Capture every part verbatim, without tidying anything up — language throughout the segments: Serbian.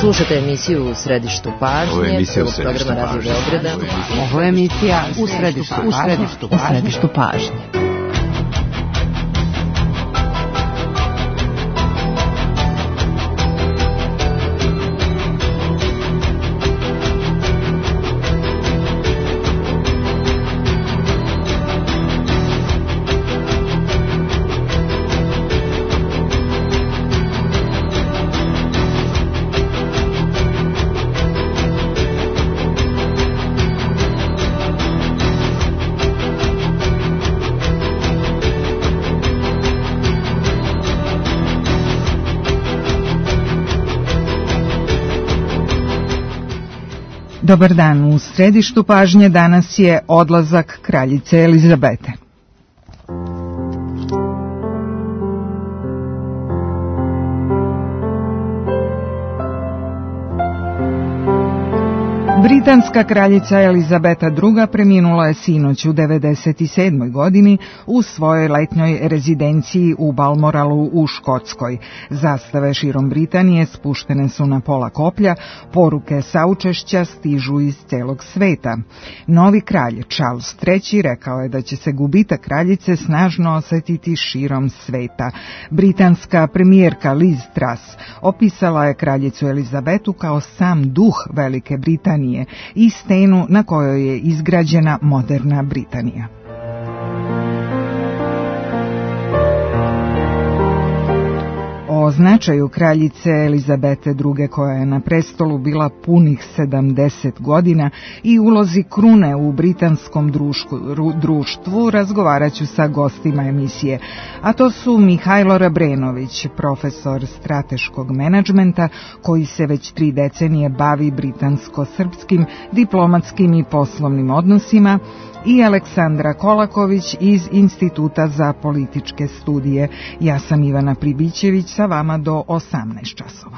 Slušate emisiju U središtu pažnje. Ovo je emisija U središtu pažnje. Ovo je emisija U središtu pažnje. U središtu pažnje. Dobar dan, u središtu pažnje danas je odlazak kraljice Elizabete. Britanska kraljica Elizabeta druga preminula je sinoć u devedeset sedmoj godini u svojoj letnjoj rezidenciji u Balmoralu u Škotskoj. Zastave širom Britanije spuštene su na pola koplja, poruke saučešća stižu iz celog sveta. Novi kralj Charles treći rekao je da će se gubitak kraljice snažno osetiti širom sveta. Britanska premijerka Liz Truss opisala je kraljicu Elizabetu kao sam duh Velike Britanije i stenu na kojoj je izgrađena moderna Britanija. O značaju kraljice Elizabete druge, koja je na prestolu bila punih sedamdeset godina, i ulozi krune u britanskom društvu, društvu razgovarat ću sa gostima emisije, a to su Mihajlo Rabrenović, profesor strateškog menadžmenta koji se već tri decenije bavi britansko-srpskim diplomatskim i poslovnim odnosima, i Aleksandra Kolaković iz Instituta za političke studije. Ja sam Ivana Pribićević, sa vama do osamnaest časova.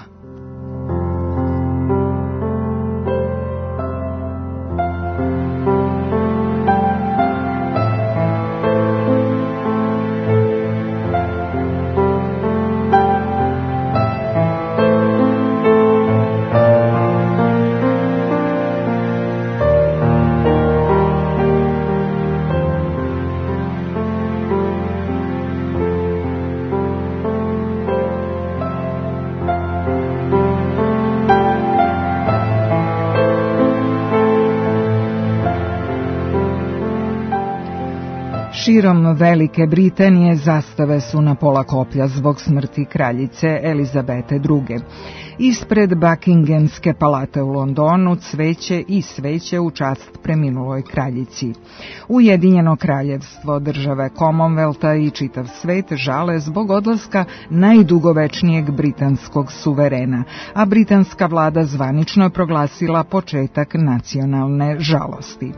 Širom Velike Britanije zastave su na pola koplja zbog smrti kraljice Elizabete druge. Ispred Buckinghamske palate u Londonu cveće i sveće u čast preminuloj kraljici. Ujedinjeno kraljevstvo, države Commonwealtha i čitav svet žale zbog odlaska najdugovečnijeg britanskog suverena, a britanska vlada zvanično je proglasila početak nacionalne žalosti.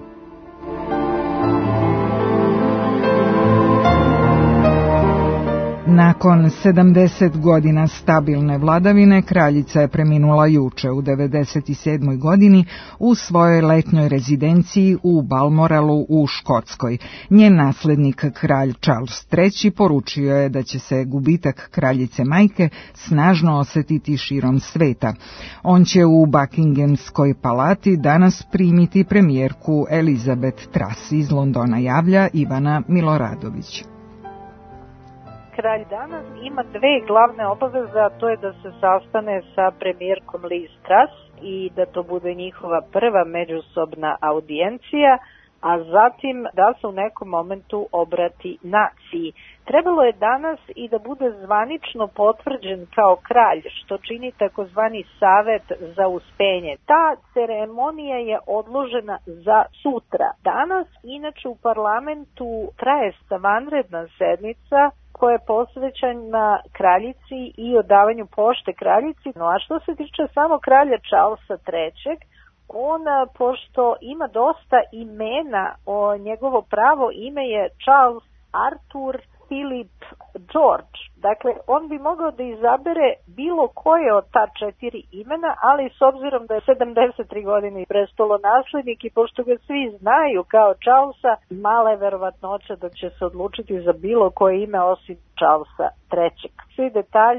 Nakon sedamdeset godina stabilne vladavine, kraljica je preminula juče u devedeset sedmoj godini u svojoj letnjoj rezidenciji u Balmoralu u Škotskoj. Njen naslednik, kralj Charles treći, poručio je da će se gubitak kraljice majke snažno osetiti širom sveta. On će u Buckinghamskoj palati danas primiti premijerku Elizabeth Truss. Iz Londona javlja Ivana Miloradović. Kralj danas ima dve glavne obaveze, a to je da se sastane sa premijerkom Liz Truss i da to bude njihova prva međusobna audijencija, a zatim da se u nekom momentu obrati naciji. Trebalo je danas i da bude zvanično potvrđen kao kralj, što čini takozvani savet za uspenje. Ta ceremonija je odložena za sutra. Danas, inače, u parlamentu traje vanredna sednica koja je posvećena kraljici i odavanju pošte kraljici. No, a što se tiče samo kralja Charlesa trećeg, on, pošto ima dosta imena, o, njegovo pravo ime je Charles Arthur Philip George. Dakle, on bi mogao da izabere bilo koje od ta četiri imena, ali s obzirom da je sedamdeset tri godine prestolonaslednik i pošto ga svi znaju kao Charlesa, mala je verovatnoća da će se odlučiti za bilo koje ime osim Charlesa trećeg. Svi detalji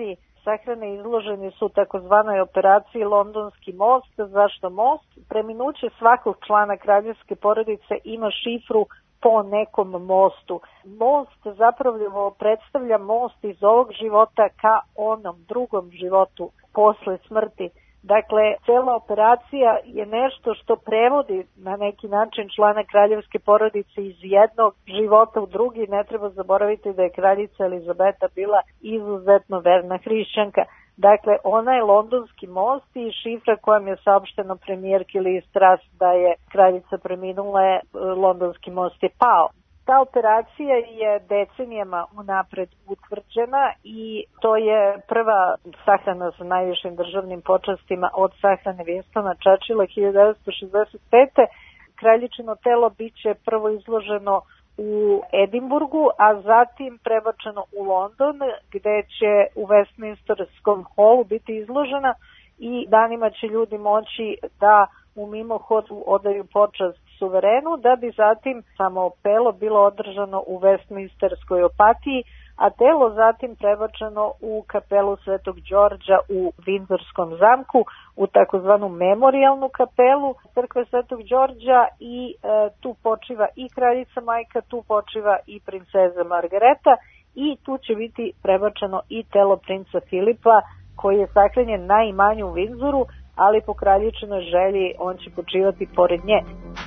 sahrane izloženi su takozvanoj operaciji Londonski most. Zašto most? Preminuće svakog člana kraljevske porodice ima šifru po nekom mostu. Most zapravo predstavlja most iz ovog života ka onom drugom životu posle smrti. Dakle, cela operacija je nešto što prevodi na neki način člana kraljevske porodice iz jednog života u drugi. Ne treba zaboraviti da je kraljica Elizabeta bila izuzetno verna hrišćanka. Dakle, ona je Londonski most i šifra kojom je saopšteno premijerki Liz Truss da je kraljica preminula, je Londonski most je pao. Ta operacija je decenijama unapred utvrđena i to je prva sahrana sa najvišim državnim počastima od sahrane Winstona Churchilla hiljadu devetsto šezdeset pete. Kraljičino telo biće prvo izloženo u Edinburgu, a zatim prebačeno u London, gde će u Westminsterskom holu biti izložena i danima će ljudi moći da u mimohodu odaju počast suverenu, da bi zatim samo pelo bilo održano u Westminsterskoj opatiji, a telo zatim prebačeno u kapelu Svetog Đorđa u Vindzorskom zamku, u takozvanu memorijalnu kapelu crkve Svetog Đorđa i e, tu počiva i kraljica majka, tu počiva i princeza Margareta i tu će biti prebačeno i telo princa Filipa koji je sahranjen na imanju u Vindzoru, ali po kraljičinoj želji on će počivati pored nje.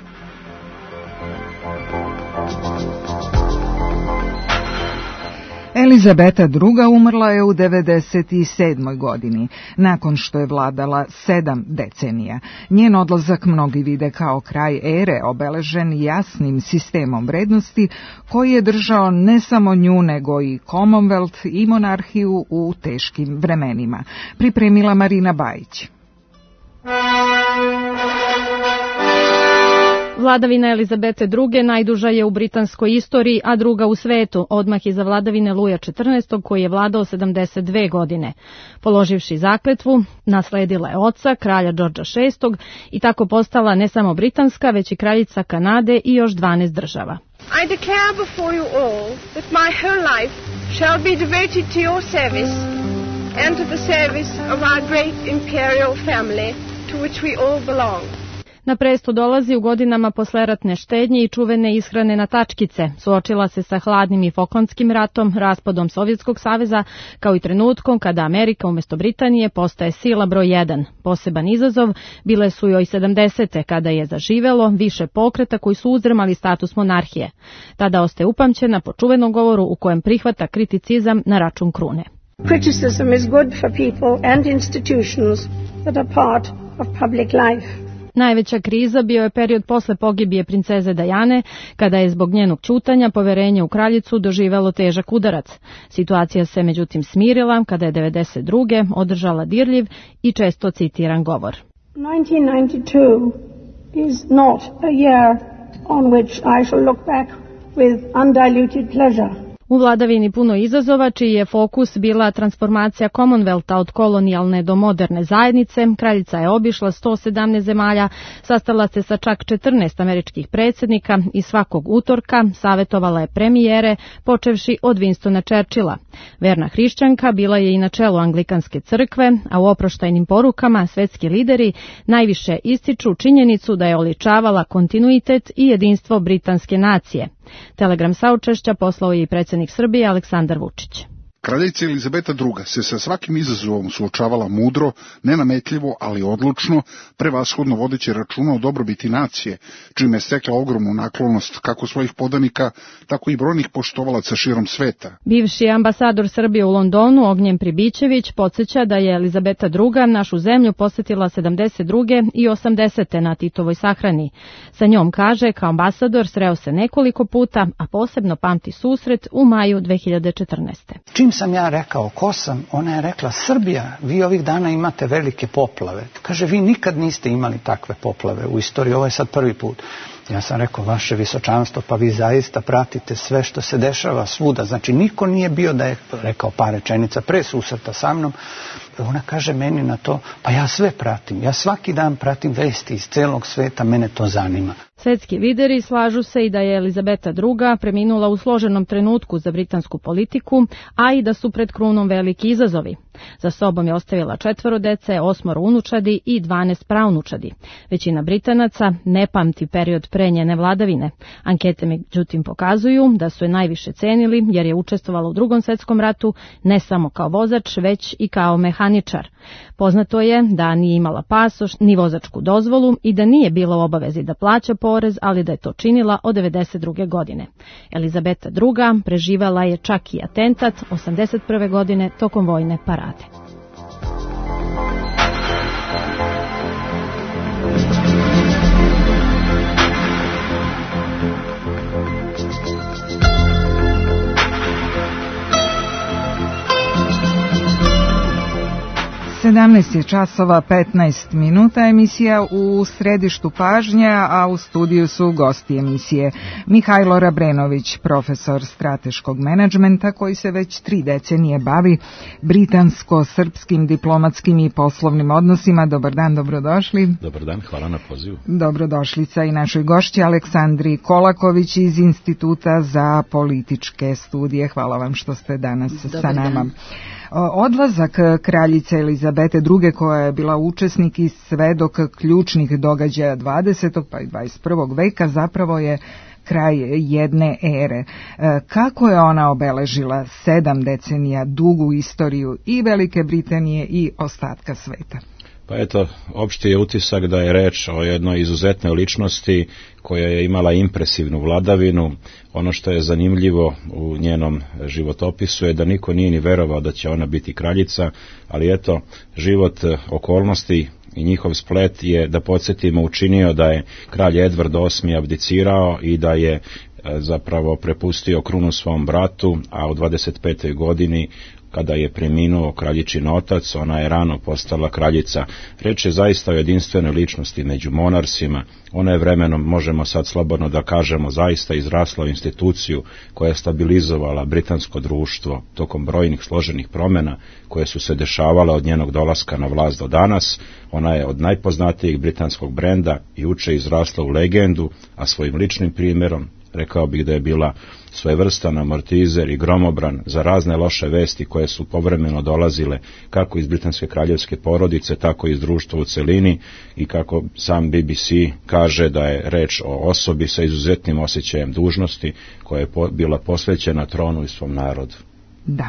Elizabeta druga. umrla je u devedeset sedmoj godini, nakon što je vladala sedam decenija. Njen odlazak mnogi vide kao kraj ere obeležen jasnim sistemom vrednosti koji je držao ne samo nju nego i Commonwealth i monarhiju u teškim vremenima. Pripremila Marina Bajić. Vladavina Elizabete druge. najduža je u britanskoj istoriji, a druga u svetu, odmah iza vladavine Luja četrnaestog. koji je vladao sedamdeset dve godine. Položivši zakletvu, nasledila je oca, kralja Đorđa šestog. i tako postala ne samo britanska, već i kraljica Kanade i još dvanaest država. I declare before you all that my whole life shall be devoted to your service and to the service of our great imperial family to which we all belong. Na presto dolazi u godinama posleratne štednje i čuvene ishrane na tačkice. Suočila se sa hladnim i Falklandskim ratom, raspadom Sovjetskog saveza, kao i trenutkom kada Amerika umjesto Britanije postaje sila broj jedan. Poseban izazov bile su joj sedamdesete. kada je zaživelo više pokreta koji su uzdrmali status monarhije. Tada ostaje upamćena po čuvenom govoru u kojem prihvata kriticizam na račun krune. Criticism is good for people and institutions that are part of public life. Najveća kriza bio je period posle pogibije princeze Dajane, kada je zbog njenog ćutanja poverenje u kraljicu doživelo težak udarac. Situacija se međutim smirila kada je devedeset druge. održala dirljiv i često citiran govor. nineteen ninety-two is not a year on which I shall look back with undiluted pleasure. U vladavini puno izazova, čiji je fokus bila transformacija Commonwealtha od kolonijalne do moderne zajednice, kraljica je obišla sto sedamnaest zemalja, sastala se sa čak četrnaest američkih predsjednika i svakog utorka savjetovala je premijere, počevši od Winstona Churchilla. Verna hrišćanka bila je i na čelu Anglikanske crkve, a u oproštajnim porukama svetski lideri najviše ističu činjenicu da je oličavala kontinuitet i jedinstvo britanske nacije. Telegram saučešća poslao je i predsjednik Srbije Aleksandar Vučić. Kraljica Elizabeta druga. se sa svakim izazovom suočavala mudro, nenametljivo, ali odlučno, prevashodno vodeći računa o dobrobiti nacije, čime je stekla ogromnu naklonost kako svojih podanika, tako i brojnih poštovalaca širom sveta. Bivši ambasador Srbije u Londonu, Ognjen Pribićević, podsjeća da je Elizabeta druga. našu zemlju posjetila sedamdeset druge. i osamdesete. na Titovoj sahrani. Sa njom, kaže, kao ambasador sreo se nekoliko puta, a posebno pamti susret u maju dve hiljade četrnaeste. Čim sam ja rekao ko sam, ona je rekla: Srbija, vi ovih dana imate velike poplave. Kaže, vi nikad niste imali takve poplave u istoriji, ovo je sad prvi put. Ja sam rekao: vaše visočanstvo, pa vi zaista pratite sve što se dešava svuda. Znači, niko nije bio da je rekao par rečenica pre susreta sa mnom. Ona kaže meni na to: pa ja sve pratim, ja svaki dan pratim vesti iz celog sveta, mene to zanima. Svetski lideri slažu se i da je Elizabeta druga. preminula u složenom trenutku za britansku politiku, a i da su pred krunom veliki izazovi. Za sobom je ostavila četvoro dece, osmoro unučadi i dvanaest praunučadi. Većina Britanaca ne pamti period pre njene vladavine. Ankete međutim pokazuju da su je najviše cenili jer je učestvovala u Drugom svetskom ratu ne samo kao vozač, već i kao mehaničar. Poznato je da nije imala pasoš ni vozačku dozvolu i da nije bila u obavezi da plaća porez, ali da je to činila od devedeset druge godine. Elizabeta druga preživala je čak i atentat osamdeset prve godine tokom vojne parade. sedamnaest je časova petnaest minuta, emisija u središtu pažnja, a u studiju su gosti emisije Mihajlo Rabrenović, profesor strateškog menadžmenta koji se već tri decenije bavi britansko-srpskim diplomatskim i poslovnim odnosima. Dobar dan, dobrodošli. Dobar dan, hvala na pozivu. Dobrodošlica i našoj gošći Aleksandri Kolaković iz Instituta za političke studije. Hvala vam što ste danas Dobar sa nama. Dan. Odlazak kraljice Elizabete druge, koja je bila učesnik i svedok ključnih događaja dvadesetog pa i dvadeset prvog veka, zapravo je kraj jedne ere. Kako je ona obeležila sedam decenija dugu istoriju i Velike Britanije i ostatka sveta? Pa eto, opšti je utisak da je reč o jednoj izuzetnoj ličnosti koja je imala impresivnu vladavinu. Ono što je zanimljivo u njenom životopisu je da niko nije ni verovao da će ona biti kraljica, ali eto, život, okolnosti i njihov splet je, da podsjetimo, učinio da je kralj Edward osmi abdicirao i da je zapravo prepustio krunu svom bratu, a u dvadeset petoj godini kada je preminuo kraljičin otac, ona je rano postala kraljica. Reč je zaista o jedinstvenoj ličnosti među monarsima. Ona je vremenom, možemo sad slobodno da kažemo, zaista izrasla u instituciju koja je stabilizovala britansko društvo tokom brojnih složenih promjena koje su se dešavale od njenog dolaska na vlast do danas. Ona je od najpoznatijeg britanskog brenda i uče izrasla u legendu, a svojim ličnim primjerom rekao bih da je bila svojevrstan amortizer i gromobran za razne loše vesti koje su povremeno dolazile kako iz britanske kraljevske porodice, tako i iz društva u celini, i kako sam B B C kaže da je reč o osobi sa izuzetnim osjećajem dužnosti koja je bila posvećena tronu i svom narodu. Da.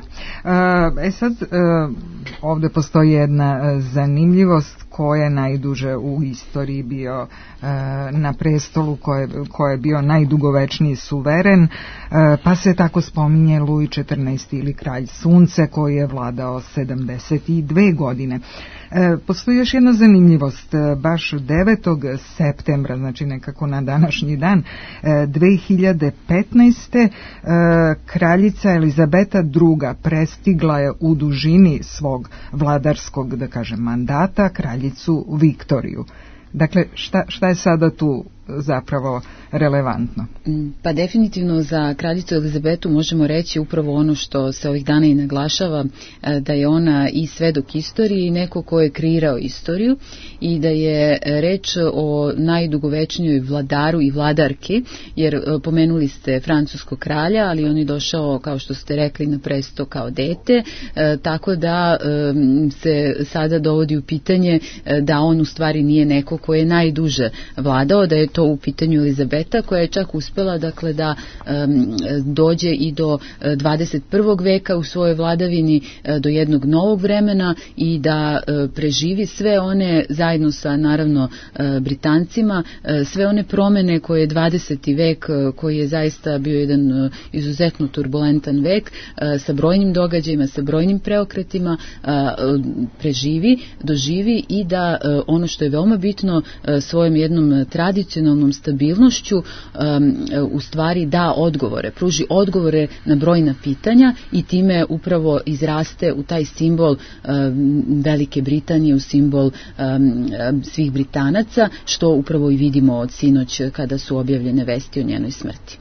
E sad, ovdje postoji jedna zanimljivost, ko je najduže u istoriji bio na prestolu, ko je, ko je bio najdugovečniji suveren, pa se tako spominje Louis četrnaesti ili kralj sunce koji je vladao sedamdeset dve godine. Postoji još jedna zanimljivost, baš devetog septembra, znači nekako na današnji dan, dve hiljade petnaeste. kraljica Elizabeta druga prestigla je u dužini svog vladarskog, da kažem, mandata kraljicu Viktoriju. Dakle, šta, šta je sada tu zapravo relevantno? Pa definitivno za kraljicu Elizabetu možemo reći upravo ono što se ovih dana i naglašava, da je ona i svedok istorije i neko ko je kreirao istoriju i da je reč o najdugovečnijoj vladaru i vladarki, jer pomenuli ste francuskog kralja, ali on je došao, kao što ste rekli, na presto kao dete, tako da se sada dovodi u pitanje da on u stvari nije neko ko je najduže vladao, da je to u pitanju Elizabeta koja je čak uspela, dakle, da um, dođe i do dvadeset prvog veka u svojoj vladavini, do jednog novog vremena i da uh, preživi sve one, zajedno sa naravno uh, Britancima, uh, sve one promene koje je dvadeseti vek, uh, koji je zaista bio jedan uh, izuzetno turbulentan vek, uh, sa brojnim događajima, sa brojnim preokretima, uh, preživi, doživi i da uh, ono što je veoma bitno, uh, svojom jednom tradicionalnom stabilnošću um, u stvari da odgovore, pruži odgovore na brojna pitanja i time upravo izraste u taj simbol um, Velike Britanije, u simbol um, svih Britanaca, što upravo i vidimo od sinoć kada su objavljene vesti o njenoj smrti.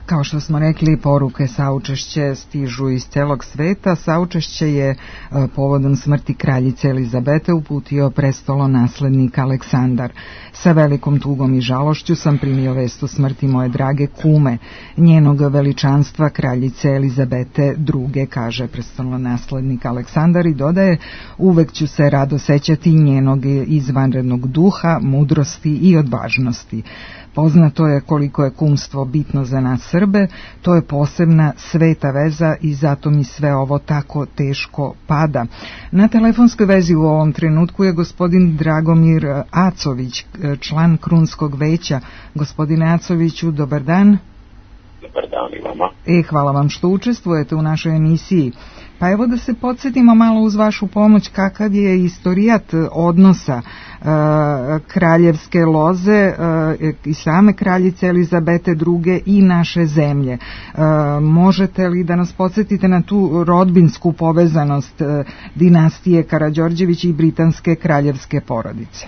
Kao što smo rekli, poruke saučešće stižu iz celog sveta. Saučešće je povodom smrti kraljice Elizabete uputio prestolonaslednik Aleksandar. Sa velikom tugom i žalošću sam primio vest o smrti moje drage kume, njenog veličanstva kraljice Elizabete druge, kaže prestolonaslednik Aleksandar i dodaje: uvek ću se rado sećati njenog izvanrednog duha, mudrosti i odvažnosti. Poznato je koliko je kumstvo bitno za nas Srbe, to je posebna sveta veza i zato mi sve ovo tako teško pada. Na telefonskoj vezi u ovom trenutku je gospodin Dragomir Acović, član Krunskog veća. Gospodine Acoviću, dobar dan. Dobar dan i vama. E, hvala vam što učestvujete u našoj emisiji. Pa evo da se podsjetimo malo uz vašu pomoć kakav je istorijat odnosa e, kraljevske loze e, i same kraljice Elizabete druge i naše zemlje. E, možete li da nas podsjetite na tu rodbinsku povezanost e, dinastije Karađorđević i britanske kraljevske porodice?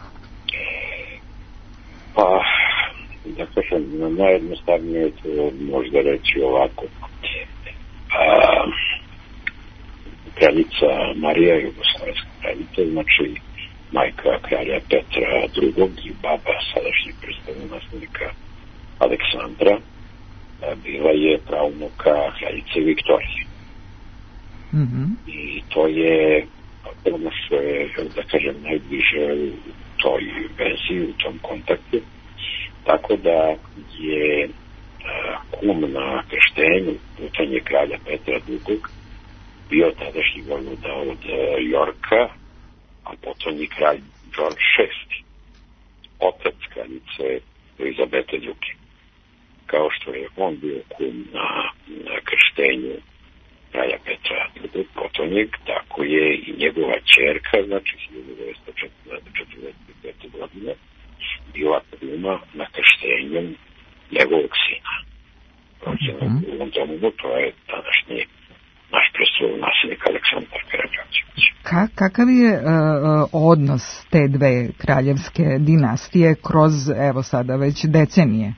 Pa, da kažem, najjednostavnije to možda reći ovako. A, kraljica Marija, jugoslovenska kraljica, znači majka kralja Petra drugog i baba sadašnjeg prestolonaslednika Aleksandra, bila je pravnuka kraljice Viktorije. Mm-hmm. I to je ono što je, da kažem, najbliže u toj vezi, u tom kontaktu. Tako da je kum na krštenju putanje kralja Petra drugog bio tadašnji vojvoda od Jorka, a potom i kralj George šesti, otac kraljice Elizabete druge. Kao što je on bio kum na, na krštenju kralja Petra drugog, potonjeg, tako je i njegova ćerka, znači hiljadu devetsto četrdeset pete. godine, bila kuma na krštenju njegovog sina. Rođenog u Londonu, to je današnji naš prestolonaslednik Aleksandar Karađorđević. Ka, kakav je uh, odnos te dve kraljevske dinastije kroz, evo sada, već decenije?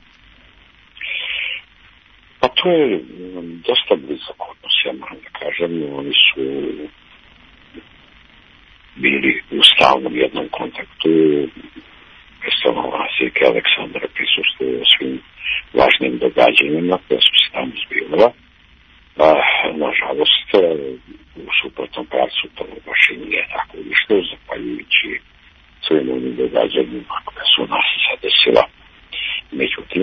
Pa to je dosta blizak odnos, ja moram da kažem. Oni su bili u stalnom jednom kontaktu. Prestolonaslednik Aleksandar prisustvuje svim važnim događanjima koje su se tamo zbivale. Nažalost, u suprotnom pravcu to baš i nije tako išlo, zahvaljujući svim onim događanjima koja su nas sad desila. Međutim,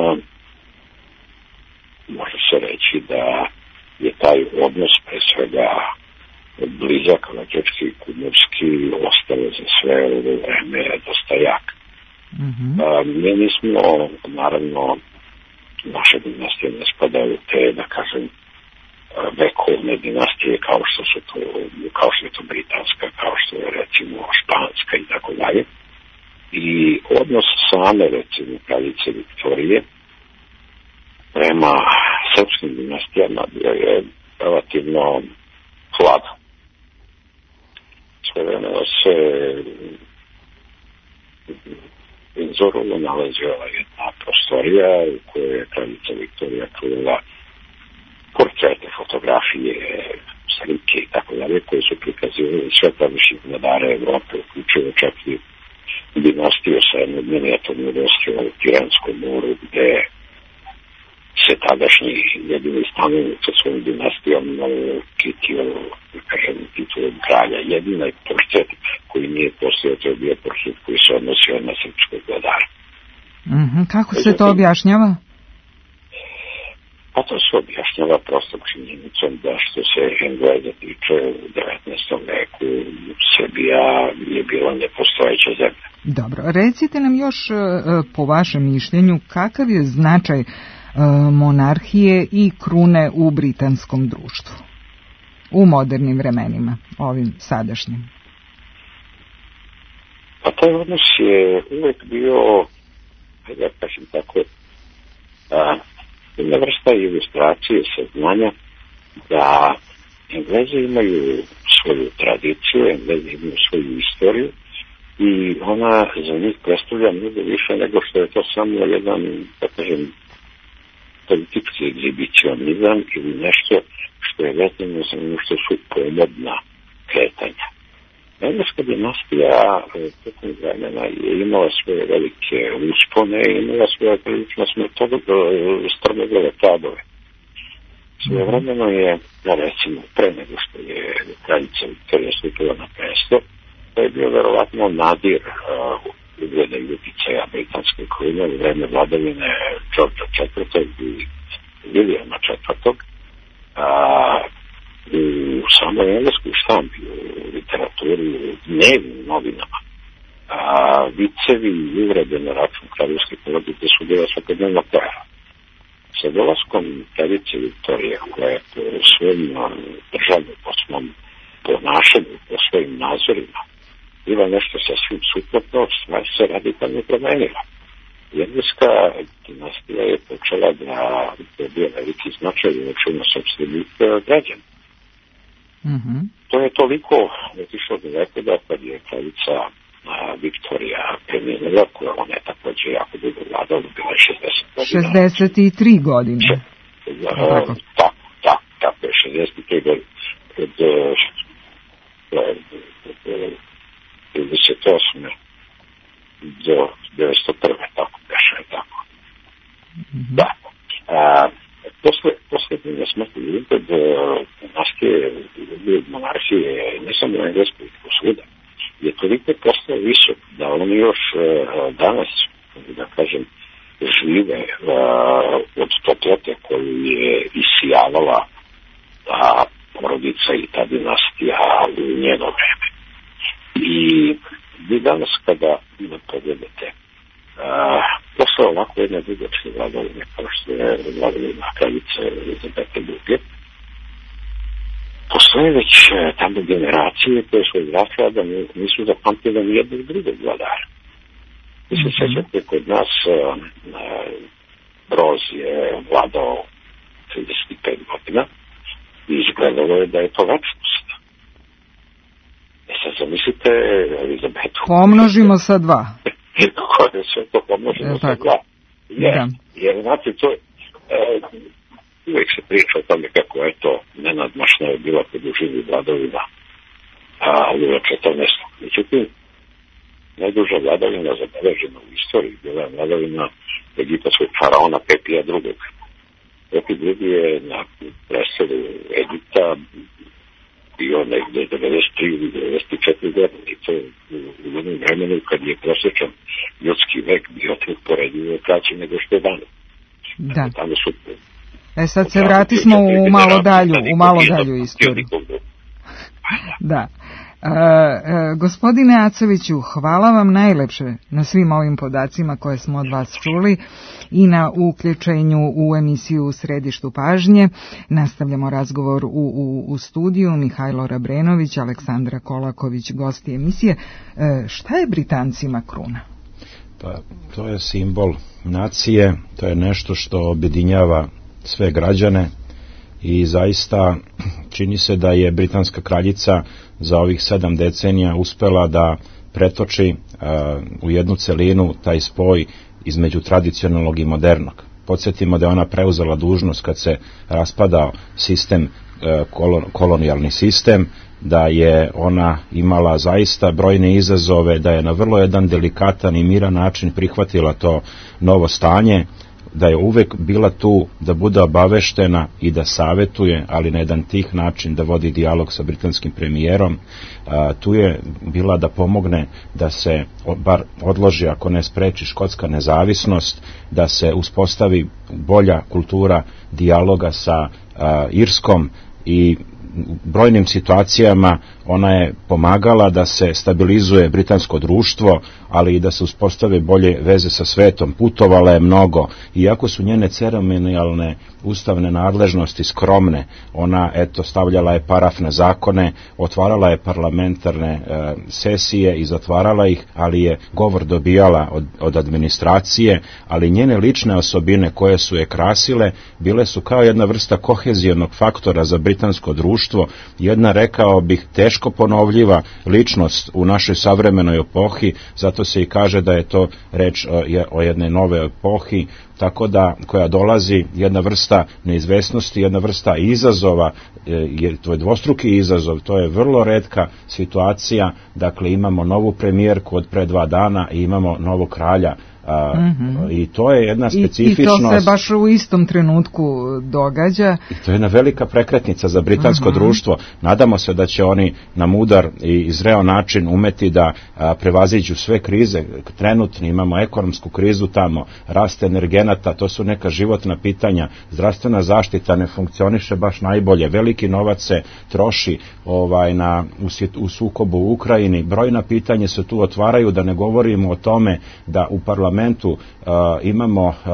može se reći da je taj odnos pre svega blizak, rođački i kumovski, ostalo za sve ovo vreme dosta jak. Mm-hmm. Mi nismo, naravno, naše dinastije ne spadaju te, da kažem, vekovne dinastije kao što su to, kao što je to britanska, kao što je recimo španska i tako dalje. I odnos same recimo kraljice Viktorije prema srpskim dinastijama bio je relativno hladan. Sve vreme se u Windsoru nalazila jedna prostorija u kojoj je kraljica Viktorija čuvala portrete, fotografije, slike i tako dalje, koje su prikazivali sve tadašnje vladare Evrope, uključivo čak i dinastiju sa jednom minijaturnom ostrvom u Piranskom moru, gde se tadašnji jedini stanovnik sa svojom dinastijom kitio, da kažem, titulom kralja. Jedina je portret koji nije postojao, to je bio portret koji se odnosio na srpskog vladara. Mm-hmm. Kako se to objašnjava? Pa to se objašnjava prostom činjenicom da što se Engleza tiče u devetnaestom veku Srbija je bila nepostojeća zemlja. Dobro, recite nam još po vašem mišljenju kakav je značaj monarhije i krune u britanskom društvu u modernim vremenima, ovim sadašnjim? Pa taj odnos je uvek bio, da kažem tako, a, jedna vrsta ilustracije saznanja da Englezi imaju svoju tradiciju, Englezi imaju svoju istoriju i ona za njih predstavlja mnogo više nego što je to samo jedan, da kažem, politički egzibicionizam ili nešto što je vezano za nešto su pomodna kretanja. Engleska dinastija tokom vremena je imala svoje velike uspone i imala svoje prilično strmoglave padove. Svoje vremeno je, ja recimo, pre nego što je kraljica Viktorija stupila na presto, to je bio verovatno nadir uh, ugleda i uticaja britanske krune u vreme vladavine Georgea četvrtog i Williama četvrtog. Uh, u samoj engleskoj štampi, u literaturi, u dnevnim novinama, a, vicevi i uvrede na račun kraljevske porodice su bila svakodnevna pojava. Sa dolaskom kraljice Viktorije, koja je po svojim državnom, po svom ponašanju, po svojim nazorima, bila nešto sasvim suprotno, stvar se radikalno promenila. Engleska dinastija je počela da dobije veliki značaj u računu sopstvenih građana. Mm-hmm. To je toliko otišlo daleko da kad je kraljica Viktorija preminula, koja ona je takođe jako dugo vladala, bila je šezdeset godina. šezdeset tri godine. Tako, tako, tako, tako je, šezdeset tri godine. Od trideset osme do devetsto prve, tako beše, tako. Mm-hmm. Da. A, posle, posle njene smrti Wilted, dinastije monarhije, ne samo u Engleskoj, nego svuda, je toliko postao visok da oni još danas, da kažem, žive od toplote koju je isijavala ta porodica i ta dinastija u njeno vreme. I vi danas kada pogledate posle ovako jedne dugačke vladavine, kao što je vladavina kraljice Elizabete druge, postoje već tamo generacije koje su izrasle da nisu zapamtile ni jednog drugog vladara. Vi se sjećate, kod nas Broz je vladao trideset pet godina i izgledalo je da je to večnost. E sad zamislite Elizabetu. Pomnožimo sa dva. Koje je sve to pomnožimo sa dva. Jer, jer znate, to je... Uvijek se priča o tome kako je to nenadmašno je bila kod uživi vladavina Lula četrnaestog. Međutim, najduža vladavina zabeležena u istoriji bila je vladavina egipatskog faraona Pepija drugog. Pepi drugi je na preselu Egipta bio negde devedeset tri ili devedeset četiri godine i to u jednom vremenu kad je prosječan ljudski vek bio tek poredivo kraći nego što je danas. Da. Tamo su... E sad se vratismo u malo dalju, u malo dalju istoriju. Da. E, e, gospodine Acoviću, hvala vam najlepše na svim ovim podacima koje smo od vas čuli i na uključenju u emisiju U središtu pažnje. Nastavljamo razgovor u, u, u studiju. Mihajlo Rabrenović, Aleksandra Kolaković, gosti emisije. E, šta je Britancima kruna? Pa, to je simbol nacije, to je nešto što objedinjava sve građane i zaista čini se da je britanska kraljica za ovih sedam decenija uspela da pretoči uh, u jednu celinu taj spoj između tradicionalnog i modernog. Podsjetimo da je ona preuzela dužnost kad se raspadao sistem, uh, kolon, kolonijalni sistem, da je ona imala zaista brojne izazove, da je na vrlo jedan delikatan i miran način prihvatila to novo stanje, da je uvek bila tu da bude obaveštena i da savetuje, ali na jedan tih način da vodi dijalog sa britanskim premijerom. A, tu je bila da pomogne da se bar odloži, ako ne spreči, škotska nezavisnost, da se uspostavi bolja kultura dijaloga sa a, Irskom i u brojnim situacijama ona je pomagala da se stabilizuje britansko društvo, ali i da se uspostave bolje veze sa svetom. Putovala je mnogo, iako su njene ceremonijalne ustavne nadležnosti skromne, ona eto stavljala je paraf na zakone, otvarala je parlamentarne e, sesije i zatvarala ih, ali je govor dobijala od, od administracije, ali njene lične osobine koje su je krasile bile su kao jedna vrsta kohezionog faktora za britansko društvo, društvo, jedna, rekao bih, teško ponovljiva ličnost u našoj savremenoj epohi, zato se i kaže da je to reč o jednoj nove epohi, tako da koja dolazi jedna vrsta neizvesnosti, jedna vrsta izazova, jer to je dvostruki izazov, to je vrlo retka situacija, dakle imamo novu premijerku od pre dva dana i imamo novog kralja. A, mm-hmm. I to je jedna specifičnost. I, i to se baš u istom trenutku događa. I to je jedna velika prekretnica za britansko mm-hmm. društvo. Nadamo se da će oni na mudar i zreo način umeti da a, prevaziđu sve krize. Trenutno imamo ekonomsku krizu tamo, rast energenata, to su neka životna pitanja, zdravstvena zaštita ne funkcioniše baš najbolje, veliki novac se troši ovaj, na, u, u sukobu u Ukrajini, brojna pitanja se tu otvaraju, da ne govorimo o tome da u parlamentu parlamentu uh, imamo uh,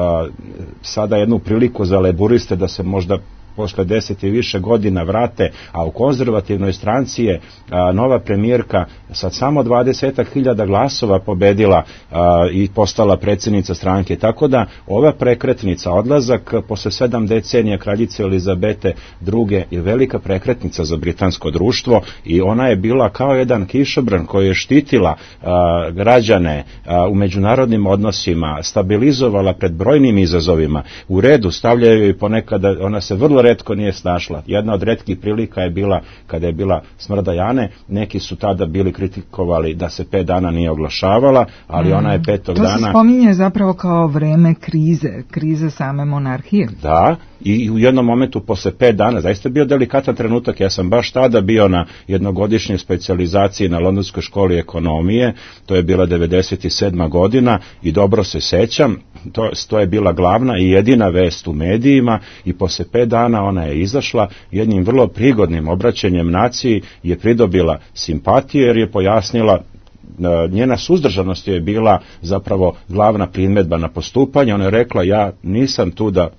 sada jednu priliku za leburiste da se možda posle deset i više godina vrate, a u konzervativnoj stranci je a, nova premijerka sa samo dvadeset hiljada glasova pobedila a, i postala predsjednica stranke. Tako da ova prekretnica, odlazak posle sedam decenija kraljice Elizabete druge je velika prekretnica za britansko društvo i ona je bila kao jedan kišobran koji je štitila a, građane a, u međunarodnim odnosima, stabilizovala pred brojnim izazovima. U redu stavljaju i ponekada, ona se vrlo retko nije snašla. Jedna od retkih prilika je bila kada je bila smrt Dajane. Neki su tada bili kritikovali da se pet dana nije oglašavala, ali mm. ona je petog to dana... To se spominje zapravo kao vreme krize, krize same monarhije. Da, i u jednom momentu posle pet dana, zaista je bio delikatan trenutak, ja sam baš tada bio na jednogodišnjoj specijalizaciji na Londonskoj školi ekonomije, to je bila devedeset sedma godina i dobro se sećam, to, to je bila glavna i jedina vest u medijima i posle pet dana ona je izašla jednim vrlo prigodnim obraćanjem naciji, je pridobila simpatije jer je pojasnila njena suzdržanost je bila zapravo glavna primjedba na postupanje. Ona je rekla, ja nisam tu da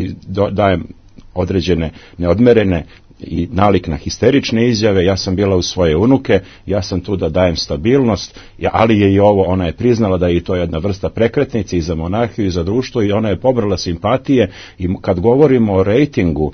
dajem određene neodmerene i nalik na histerične izjave, ja sam bila u svoje unuke, ja sam tu da dajem stabilnost, ali je i ovo, ona je priznala da je i to jedna vrsta prekretnice i za monarhiju i za društvo i ona je pobrala simpatije i kad govorimo o rejtingu,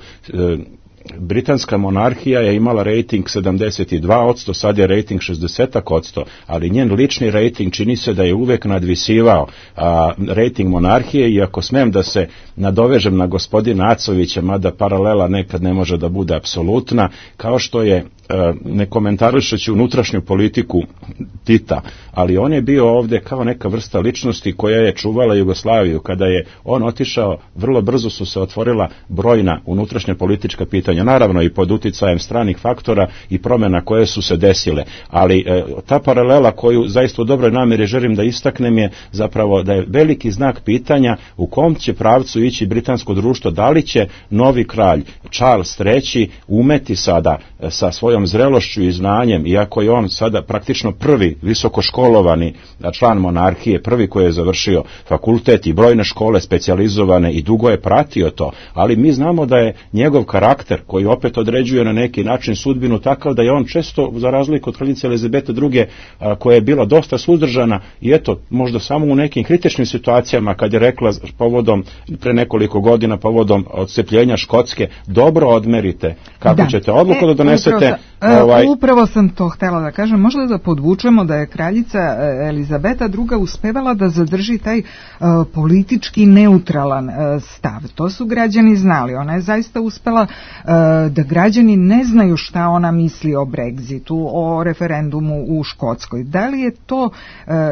britanska monarhija je imala rejting sedamdeset dva posto, sad je rejting šezdeset posto, ali njen lični rejting čini se da je uvek nadvisivao a, rejting monarhije i ako smem da se nadovežem na gospodina Acovića, mada paralela nekad ne može da bude apsolutna, kao što je ne komentarišući unutrašnju politiku Tita, ali on je bio ovdje kao neka vrsta ličnosti koja je čuvala Jugoslaviju. Kada je on otišao, vrlo brzo su se otvorila brojna unutrašnja politička pitanja, naravno i pod uticajem stranih faktora i promjena koje su se desile, ali e, ta paralela koju zaista u dobroj namjeri želim da istaknem je zapravo da je veliki znak pitanja u kom će pravcu ići britansko društvo, da li će novi kralj Charles treći umeti sada e, sa svojom zrelošću i znanjem, iako je on sada praktično prvi visokoškolovani član monarhije, prvi koji je završio fakultet i brojne škole specijalizovane i dugo je pratio to, ali mi znamo da je njegov karakter koji opet određuje na neki način sudbinu takav da je on često, za razliku od kraljice Elizabete druge, koja je bila dosta suzdržana i eto, možda samo u nekim kritičnim situacijama kad je rekla povodom, pre nekoliko godina povodom odcepljenja Škotske, dobro odmerite kako da. ćete odluku e, da donesete. Ovaj... Upravo sam to htjela da kažem, možda da podvučemo da je kraljica Elizabeta druga uspevala da zadrži taj uh, politički neutralan uh, stav. To su građani znali. Ona je zaista uspela uh, da građani ne znaju šta ona misli o Brexitu, o referendumu u Škotskoj. Da li je to uh,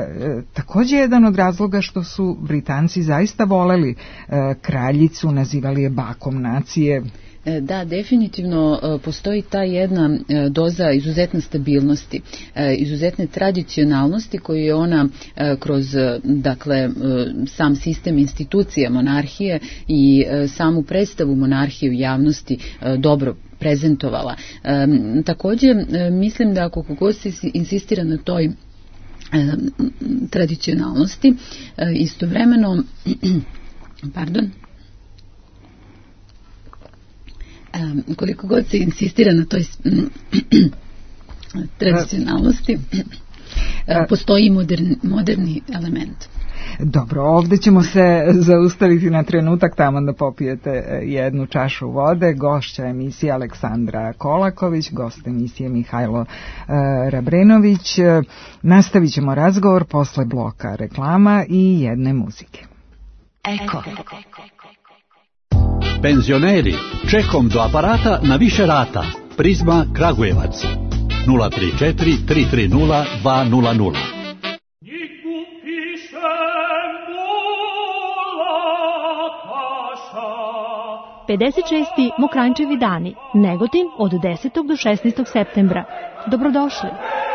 također jedan od razloga što su Britanci zaista voleli uh, kraljicu, nazivali je bakom nacije? Da, definitivno postoji ta jedna doza izuzetne stabilnosti, izuzetne tradicionalnosti koju je ona kroz, dakle, sam sistem institucija monarhije i samu predstavu monarhije u javnosti dobro prezentovala. Također, mislim da ako god se insistira na toj tradicionalnosti, istovremeno, pardon, Um, koliko god se insistira na toj tradicionalnosti, uh, postoji modern, moderni element. Dobro, ovde ćemo se zaustaviti na trenutak tamo da popijete jednu čašu vode. Gošća emisije Aleksandra Kolaković, gost emisije Mihajlo e, Rabrenović. Nastavit ćemo razgovor posle bloka reklama i jedne muzike. Eko. Penzioneri, čekom do aparata na više rata. Prizma Kragujevac. nula tri četiri tri tri nula dva nula nula. pedeset šesti Mokranjčevi dani, Negotin od desetog do šesnaestog septembra. Dobrodošli.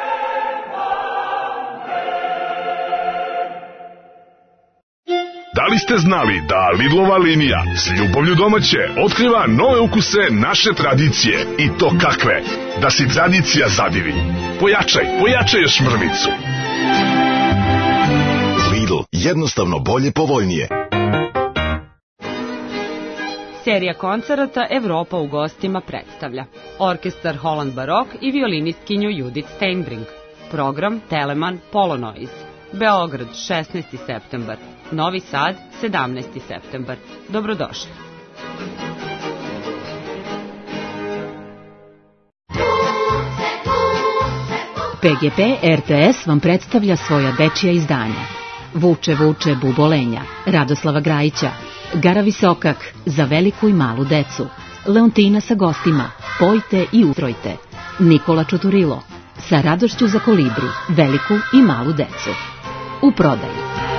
Da li ste znali da Lidlova linija s ljubavlju domaće otkriva nove ukuse naše tradicije i to kakve? Da si tradicija zadivi. Pojačaj, pojačaj još mrvicu. Lidl, jednostavno bolje, povoljnije. Serija koncerata Evropa u gostima predstavlja orkestar Holland Barok i violinistkinju Judith Steinbrink. Program Telemann Polonoiz. Beograd šesnaesti septembar, Novi Sad sedamnaesti septembar. Dobrodošli. P G P R T S vam predstavlja svoja dečija izdanja. Vuče, vuče, bubolenja, Radoslava Grajića, Gara Visokak, za veliku i malu decu, Leontina sa gostima, Pojte i utrojte, Nikola Čuturilo, sa radošću za kolibri, veliku i malu decu. U prodaju.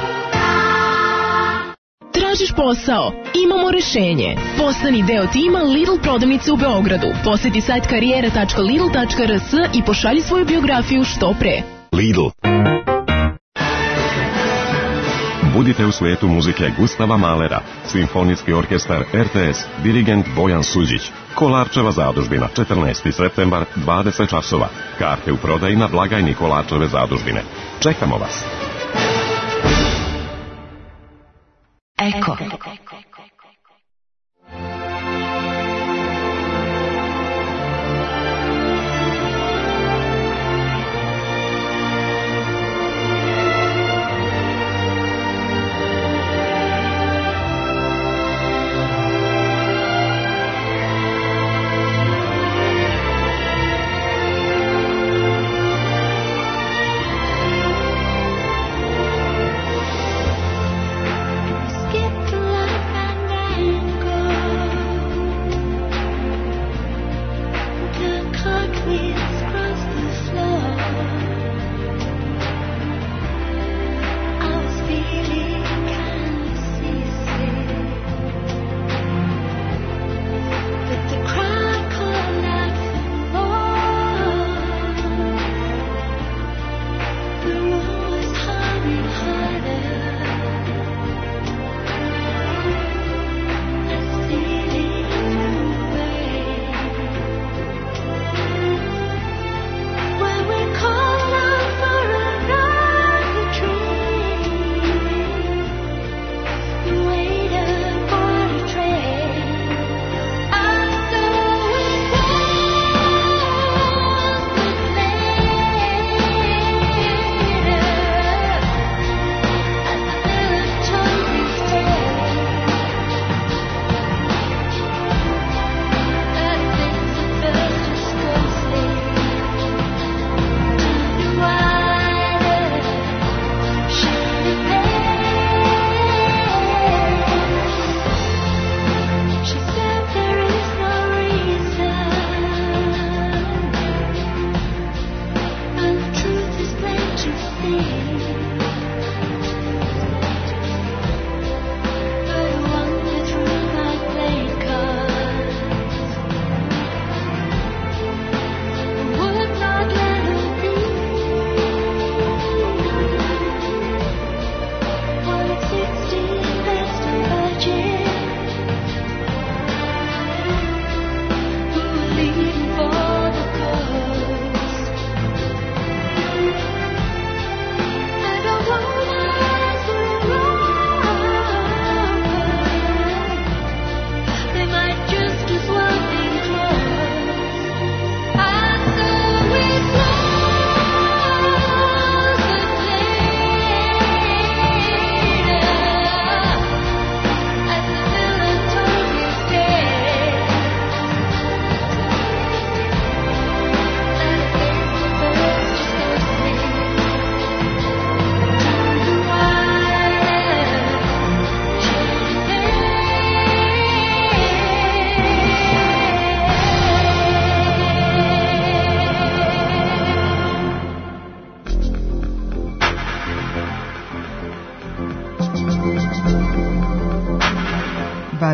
Tražiš posao? Imamo rešenje. Postani deo tima Lidl prodavnice u Beogradu. Poseti sajt karijera tačka lidl tačka r s i pošalji svoju biografiju što pre. Lidl. Budite u svetu muzike Gustava Mahlera, Simfonijski orkestar R T S, dirigent Bojan Suđić. Kolarčeva zadužbina, četrnaesti septembar, dvadeset časova. Karte u prodaji na blagajni Kolarčeve zadužbine. Čekamo vas. Eko. Skip the light.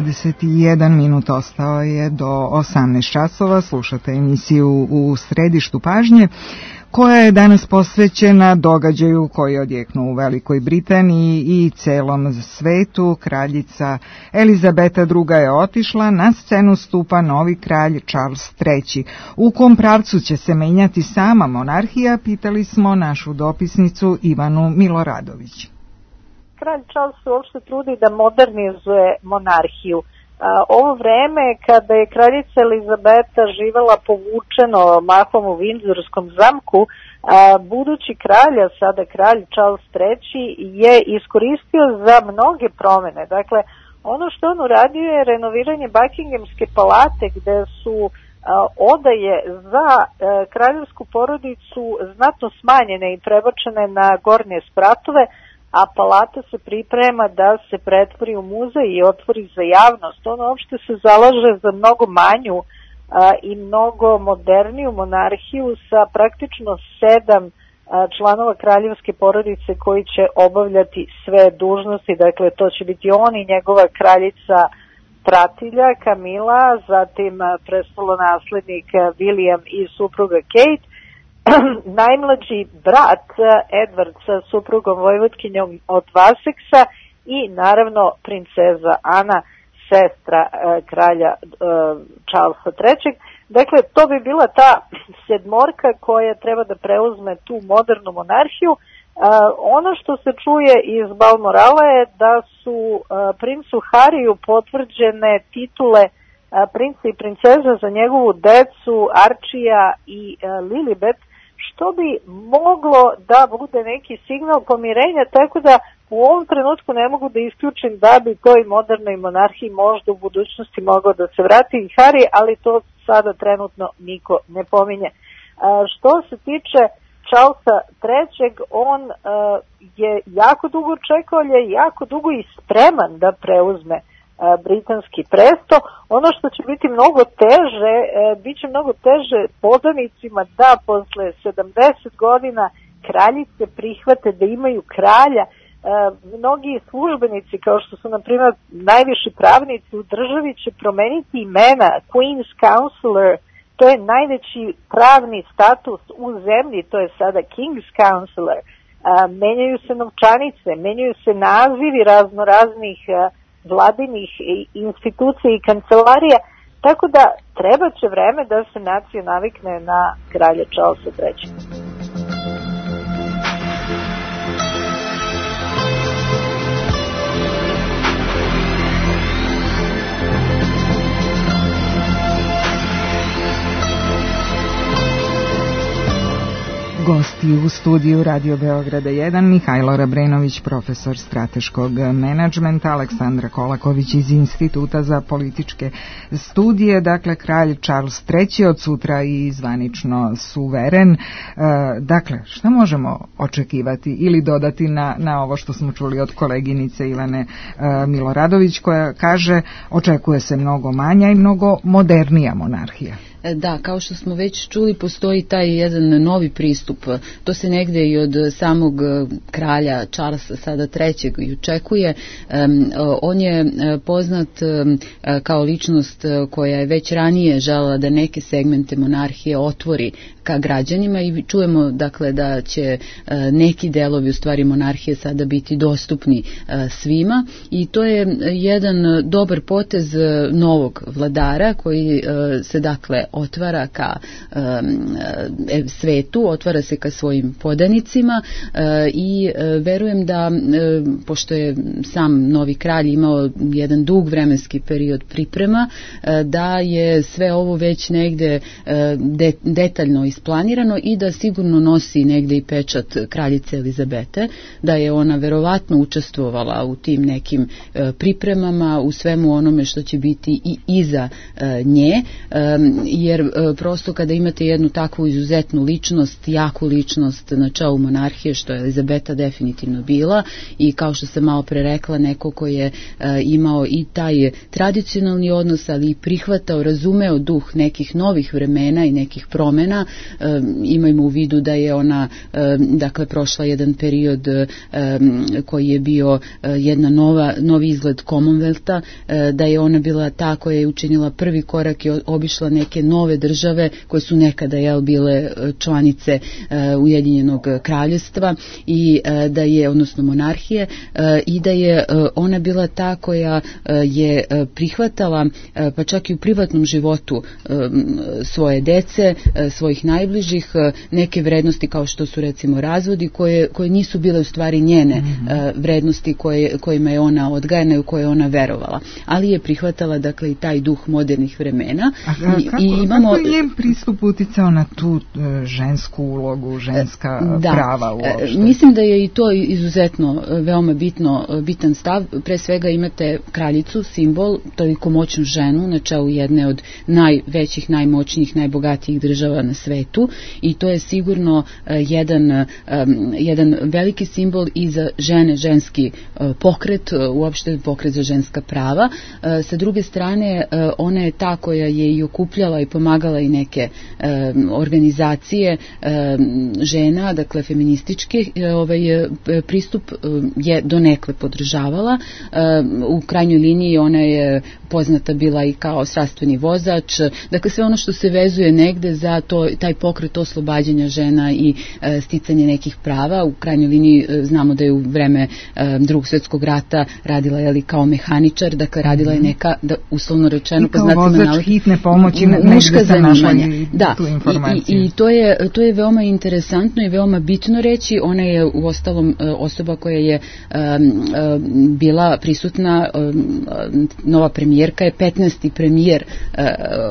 dvadeset jedan minut ostao je do osamnaest časova. Slušate emisiju U središtu pažnje, koja je danas posvećena događaju koji je odjeknuo u Velikoj Britaniji i celom svetu. Kraljica Elizabeta druga je otišla, na scenu stupa novi kralj Charles treći. U kom pravcu će se menjati sama monarhija, pitali smo našu dopisnicu Ivanu Miloradović. Kralj Charles se uopšte trudi da modernizuje monarhiju. Ovo vreme kada je kraljica Elizabeta živela povučeno mahom u Vindzorskom zamku, budući kralja, sada kralj Charles treći, je iskoristio za mnoge promene. Dakle, ono što on uradio je renoviranje Buckinghamske palate, gde su odaje za kraljevsku porodicu znatno smanjene i prebačene na gornje spratove, a palata se priprema da se pretvori u muzej i otvori za javnost. On uopšte se zalaže za mnogo manju a, i mnogo moderniju monarhiju sa praktično sedam a, članova kraljevske porodice koji će obavljati sve dužnosti. Dakle, to će biti on i njegova kraljica pratilja Kamila, zatim prestolonaslednik William i supruga Kate, najmlađi brat Edward sa suprugom vojvodkinjom od Vaseksa i naravno princeza Ana, sestra e, kralja e, Charlesa trećeg. Dakle, to bi bila ta sedmorka koja treba da preuzme tu modernu monarhiju. E, ono što se čuje iz Balmorala je da su e, princu Hariju potvrđene titule e, princa i princeza za njegovu decu Archija i e, Lilibet, što bi moglo da bude neki signal pomirenja, tako da u ovom trenutku ne mogu da isključim da bi toj modernoj monarhiji možda u budućnosti mogao da se vrati i Harry, ali to sada trenutno niko ne pominje. Što se tiče Charlesa trećeg, on je jako dugo čekao, je jako dugo i spreman da preuzme britanski presto. Ono što će biti mnogo teže, bit će mnogo teže podanicima da posle sedamdeset godina kraljice prihvate da imaju kralja. Mnogi službenici, kao što su na primjer najviši pravnici u državi, će promeniti imena. Queen's Counselor, to je najveći pravni status u zemlji, to je sada King's Counselor. Menjaju se novčanice, menjaju se nazivi razno raznih vladinih institucija i kancelarija, tako da treba će vreme da se nacija navikne na kralja Charlesa trećeg. Gosti u studiju Radio Beograda jedan, Mihajlo Rabrenović, profesor strateškog menadžmenta, Aleksandra Kolaković iz Instituta za političke studije. Dakle, kralj Charles treći od sutra i zvanično suveren. E, dakle, šta možemo očekivati ili dodati na, na ovo što smo čuli od koleginice Ivane e, Miloradović, koja kaže očekuje se mnogo manja i mnogo modernija monarhija? Da, kao što smo već čuli, postoji taj jedan novi pristup. To se negde i od samog kralja Charlesa sada trećeg i očekuje. On je poznat kao ličnost koja je već ranije želela da neke segmente monarhije otvori ka građanima i čujemo dakle da će neki delovi u stvari monarhije sada biti dostupni svima i to je jedan dobar potez novog vladara koji se dakle otvara ka e, svetu, otvara se ka svojim podanicima e, i e, verujem da e, pošto je sam novi kralj imao jedan dug vremenski period priprema, e, da je sve ovo već negde e, de, detaljno isplanirano i da sigurno nosi negde i pečat kraljice Elizabete, da je ona verovatno učestvovala u tim nekim e, pripremama, u svemu onome što će biti i iza e, nje, e, jer e, prosto kada imate jednu takvu izuzetnu ličnost, jaku ličnost na čelu monarhije, što je Elizabeta definitivno bila, i kao što sam malo pre rekla, neko ko je e, imao i taj tradicionalni odnos, ali i prihvatao, razumeo duh nekih novih vremena i nekih promena, imajmo u vidu da je ona dakle prošla jedan period koji je bio jedna nova, novi izgled Commonwealtha, da je ona bila ta koja je učinila prvi korak i obišla neke nove države koje su nekada jel, bile članice Ujedinjenog kraljevstva i da je, odnosno monarhije, i da je ona bila ta koja je prihvatala pa čak i u privatnom životu svoje dece, svojih najbližih, neke vrednosti kao što su recimo razvodi koje, koje nisu bile u stvari njene mm-hmm. vrednosti koje, kojima je ona odgajana i u koje je ona verovala. Ali je prihvatala dakle i taj duh modernih vremena. A, a, I, kako, i imamo, kako je njen pristup uticao na tu žensku ulogu, ženska da, prava uopšte? Mislim da je i to izuzetno veoma bitno, bitan stav. Pre svega imate kraljicu, simbol, toliko moćnu ženu na čelu jedne od najvećih, najmoćnijih, najbogatijih država na svetu i to je sigurno uh, jedan, um, jedan veliki simbol i za žene, ženski uh, pokret, uh, uopšte pokret za ženska prava. Uh, sa druge strane, uh, ona je ta koja je i okupljala i pomagala i neke uh, organizacije uh, žena, dakle feminističke, uh, ovaj uh, pristup uh, je donekle podržavala. Uh, u krajnjoj liniji ona je poznata bila i kao strastveni vozač, dakle sve ono što se vezuje negde za to, taj pokret oslobađanja žena i e, sticanje nekih prava. U krajnjoj liniji e, znamo da je u vreme e, drugog svjetskog rata radila je li kao mehaničar, dakle radila je neka, da, uslovno rečeno, i kao vozač nalog, hitne pomoći, muška zanimanja. Da, tu informaciju. I, i, i to, je, to je veoma interesantno i veoma bitno reći. Ona je u ostalom osoba koja je um, um, bila prisutna, um, nova premijerka je petnaesti premijer uh,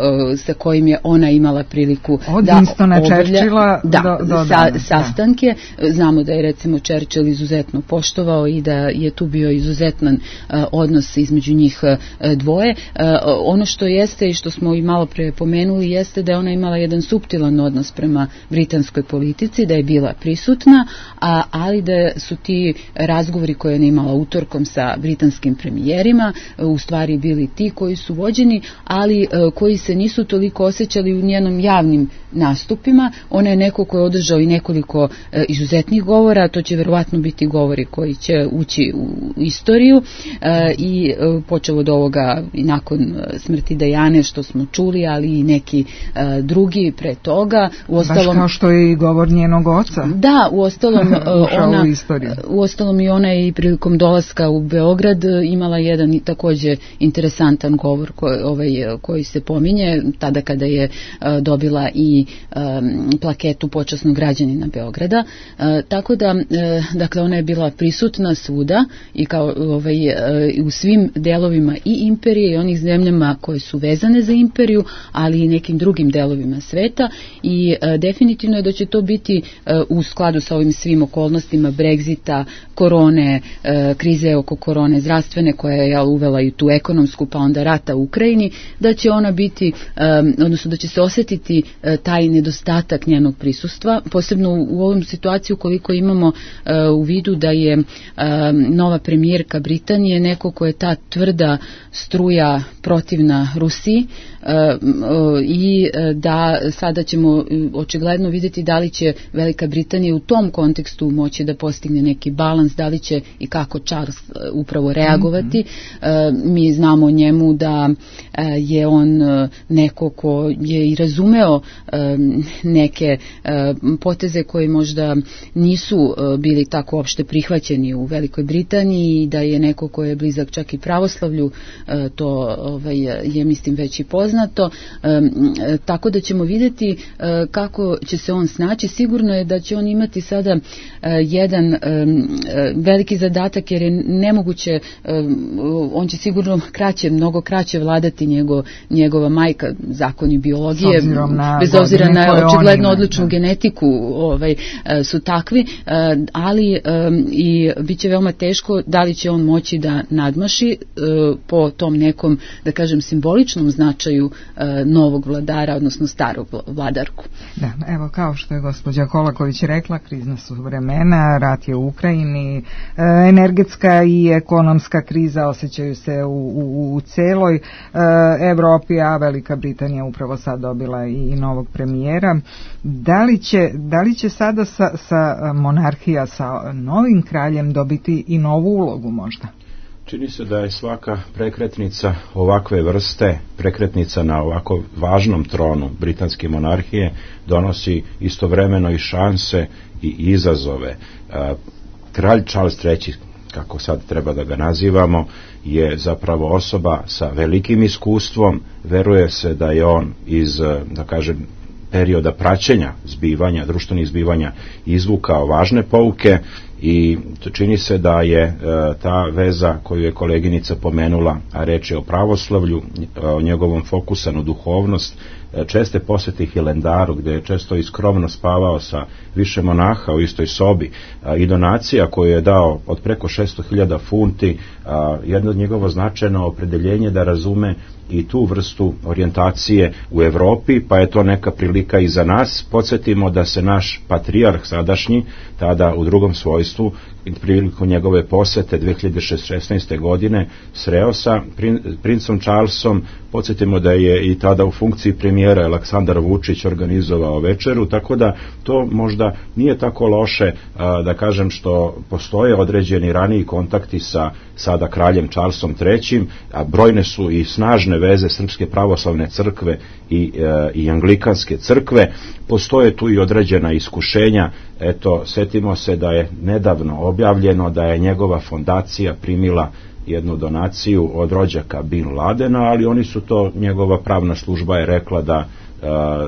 sa kojim je ona imala priliku od da Winstona Churchilla da, do, do sa, danas, sastanke. Da. Znamo da je recimo Churchill izuzetno poštovao i da je tu bio izuzetan uh, odnos između njih uh, dvoje. Uh, ono što jeste i što smo i malo pre pomenuli jeste da je ona imala jedan suptilan odnos prema britanskoj politici, da je bila prisutna, a, ali da su ti razgovori koje je imala utorkom sa britanskim premijerima uh, u stvari bili ti koji su vođeni, ali uh, koji se nisu toliko osjećali u njenom javnim nastupima. Ona je neko ko je održao i nekoliko e, izuzetnih govora, to će verovatno biti govori koji će ući u istoriju e, i e, počeo od ovoga i nakon e, smrti Dajane što smo čuli, ali i neki e, drugi pre toga. U ostalom, baš kao što je i govor njenog oca. Da, u ostalom ona, u ostalom i ona je i prilikom dolaska u Beograd imala jedan i takođe interesantan govor koji, ovaj, koji se pominje tada kada je uh, dobila i um, plaketu počasnog građanina Beograda. Uh, tako da, uh, dakle, ona je bila prisutna svuda i kao ovaj, uh, u svim delovima i imperije i onih zemljama koje su vezane za imperiju, ali i nekim drugim delovima sveta i uh, definitivno je da će to biti uh, u skladu sa ovim svim okolnostima Brexita, korone, uh, krize oko korone zdravstvene koja je uvela i tu ekonomsku, pa onda rata u Ukrajini, da će ona biti, um, odnosno da će se osjetiti uh, taj nedostatak njenog prisustva, posebno u, u ovom situaciju koliko imamo uh, u vidu da je um, nova premijerka Britanije neko ko je ta tvrda struja protivna Rusiji uh, uh, i uh, da sada ćemo uh, očigledno vidjeti da li će Velika Britanija u tom kontekstu moći da postigne neki balans, da li će i kako Charles uh, upravo reagovati. Mm-hmm. Uh, mi znamo o njemu da uh, je on uh, neko ko je i razumeo um, neke uh, poteze koji možda nisu uh, bili tako opšte prihvaćeni u Velikoj Britaniji i da je neko ko je blizak čak i pravoslavlju, uh, to ovaj, je mislim već i poznato. Um, tako da ćemo vidjeti uh, kako će se on snaći. Sigurno je da će on imati sada uh, jedan um, uh, veliki zadatak jer je nemoguće, um, on će sigurno kraće, mnogo kraće vladati njego, njegova majka, zakoni biologije, bez obzira na očigledno odličnu da. genetiku ovaj, su takvi, ali um, i bit će veoma teško da li će on moći da nadmaši uh, po tom nekom, da kažem, simboličnom značaju uh, novog vladara, odnosno starog vladarku. Da, evo kao što je gospođa Kolaković rekla, krizna su vremena, rat je u Ukrajini, e, energetska i ekonomska kriza osjećaju se u, u, u celoj e, Evropi, a Velika Britanija upravo sad dobila i novog premijera. premijera. Da li će, da li će sada sa, sa monarhija, sa novim kraljem dobiti i novu ulogu možda? Čini se da je svaka prekretnica ovakve vrste, prekretnica na ovako važnom tronu britanske monarhije, donosi istovremeno i šanse i izazove. Kralj Charles treći, kako sad treba da ga nazivamo, je zapravo osoba sa velikim iskustvom. Veruje se da je on iz, da kažem, perioda praćenja zbivanja, društvenih zbivanja izvukao važne pouke i čini se da je e, ta veza koju je koleginica pomenula, a reč je o pravoslavlju, o njegovom fokusa na duhovnost, e, česte posjeti Hilandaru, gdje je često i skromno spavao sa više monaha u istoj sobi, a, i donacija koju je dao od preko šesto hiljada funti, a, jedno od njegovo značajno opredeljenje da razume i tu vrstu orijentacije u Evropi, pa je to neka prilika i za nas. Podsjetimo da se naš patrijarh sadašnji, tada u drugom svojstvu, prilikom njegove posete dve hiljade šesnaeste. godine sreo sa princom Charlesom. Podsjetimo da je i tada u funkciji premijera Aleksandar Vučić organizovao večeru, tako da to možda nije tako loše, da kažem, što postoje određeni raniji kontakti sa sada kraljem Charlesom trećim, a brojne su i snažne veze Srpske pravoslavne crkve i, i Anglikanske crkve. Postoje tu i određena iskušenja. Eto, setimo se da je nedavno objavljeno da je njegova fondacija primila jednu donaciju od rođaka Bin Ladena, ali oni su to, njegova pravna služba je rekla da e,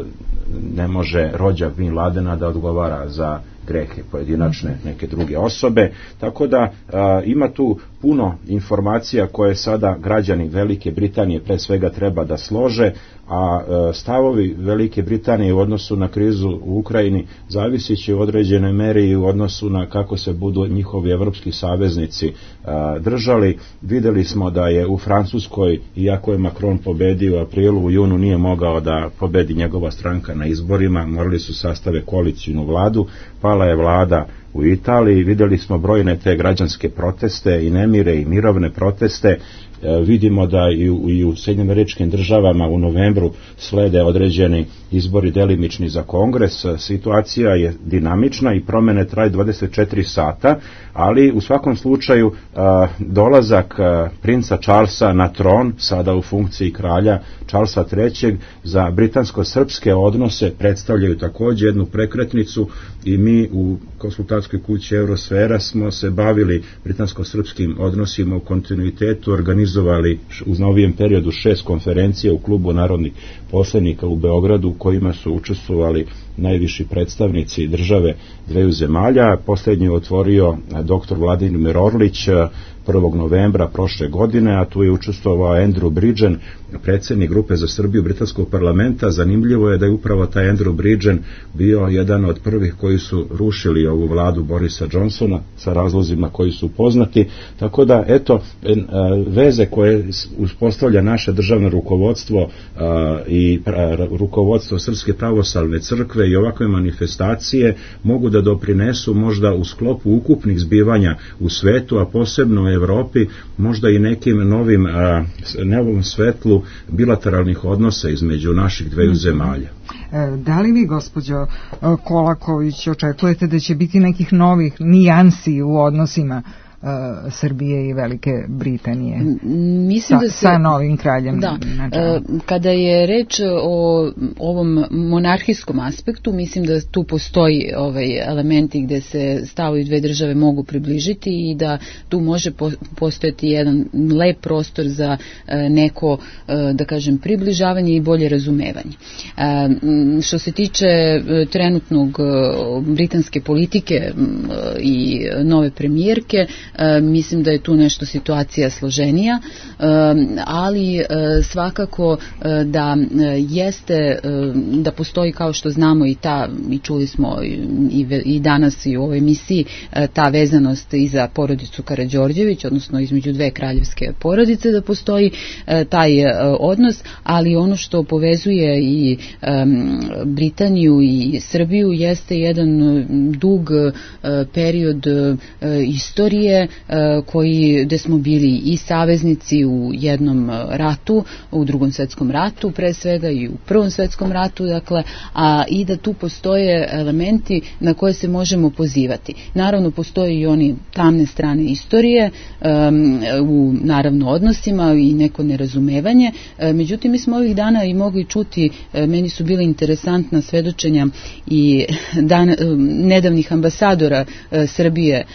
ne može rođak Bin Ladena da odgovara za grehe pojedinačne neke druge osobe, tako da a, ima tu puno informacija koje sada građani Velike Britanije pre svega treba da slože, a, a stavovi Velike Britanije u odnosu na krizu u Ukrajini zavisit će u određenoj meri i u odnosu na kako se budu njihovi evropski saveznici a, držali. Videli smo da je u Francuskoj, iako je Macron pobedio u aprilu, u junu nije mogao da pobedi njegova stranka na izborima, morali su sastave koalicijnu vladu, pala je vlada u Italiji, vidjeli smo brojne te građanske proteste i nemire i mirovne proteste. E, vidimo da i u, i u Sjedinjenim Američkim Državama u novembru slede određeni izbori delimični za kongres. Situacija je dinamična i promjene traju dvadeset četiri sata, ali u svakom slučaju a, dolazak a, princa Charlesa na tron, sada u funkciji kralja Charlesa trećeg, za britansko-srpske odnose predstavljaju također jednu prekretnicu i mi u konsultantskoj kući Eurosfera smo se bavili britansko-srpskim odnosima u kontinuitetu, organizovali u novijem periodu šest konferencija u klubu narodnih poslanika u Beogradu, u kojima su učestvovali najviši predstavnici države dveju zemalja. Posljednji je otvorio doktor Vladimir Orlić prvog novembra prošle godine, a tu je učestvovao Andrew Bridgen, predsjednik grupe za Srbiju britanskog parlamenta. Zanimljivo je da je upravo taj Andrew Bridgen bio jedan od prvih koji su rušili ovu vladu Borisa Johnsona sa razlozima koji su poznati, tako da eto veze koje uspostavlja naše državno rukovodstvo i rukovodstvo Srpske pravoslavne crkve i ovakve manifestacije mogu da doprinesu možda u sklopu ukupnih zbivanja u svetu, a posebno u Evropi, možda i nekim novim a, novom svetlu bilateralnih odnosa između naših dveju zemalja. Da li vi, gospođo Kolaković, očekujete da će biti nekih novih nijansi u odnosima Srbije i Velike Britanije Mislim sa, da se, sa novim kraljem? Da, kada je reč o ovom monarhijskom aspektu, mislim da tu postoji ovaj elementi gde se stavovi dve države mogu približiti i da tu može postojati jedan lep prostor za neko, da kažem, približavanje i bolje razumevanje. Što se tiče trenutnog britanske politike i nove premijerke, mislim da je tu nešto situacija složenija, ali svakako da jeste, da postoji, kao što znamo i ta, i čuli smo i, i danas i u ovoj emisiji, ta vezanost i za porodicu Karađorđević, odnosno između dve kraljevske porodice, da postoji taj odnos, ali ono što povezuje i Britaniju i Srbiju jeste jedan dug period istorije e, koji, gde smo bili i saveznici u jednom ratu, u drugom svetskom ratu pre svega i u prvom svetskom ratu, dakle, a i da tu postoje elementi na koje se možemo pozivati. Naravno, postoje i oni tamne strane istorije, um, u naravno odnosima i neko nerazumevanje, e, međutim mi smo ovih dana i mogli čuti, e, meni su bile interesantna svedočenja i dan, e, nedavnih ambasadora e, Srbije e,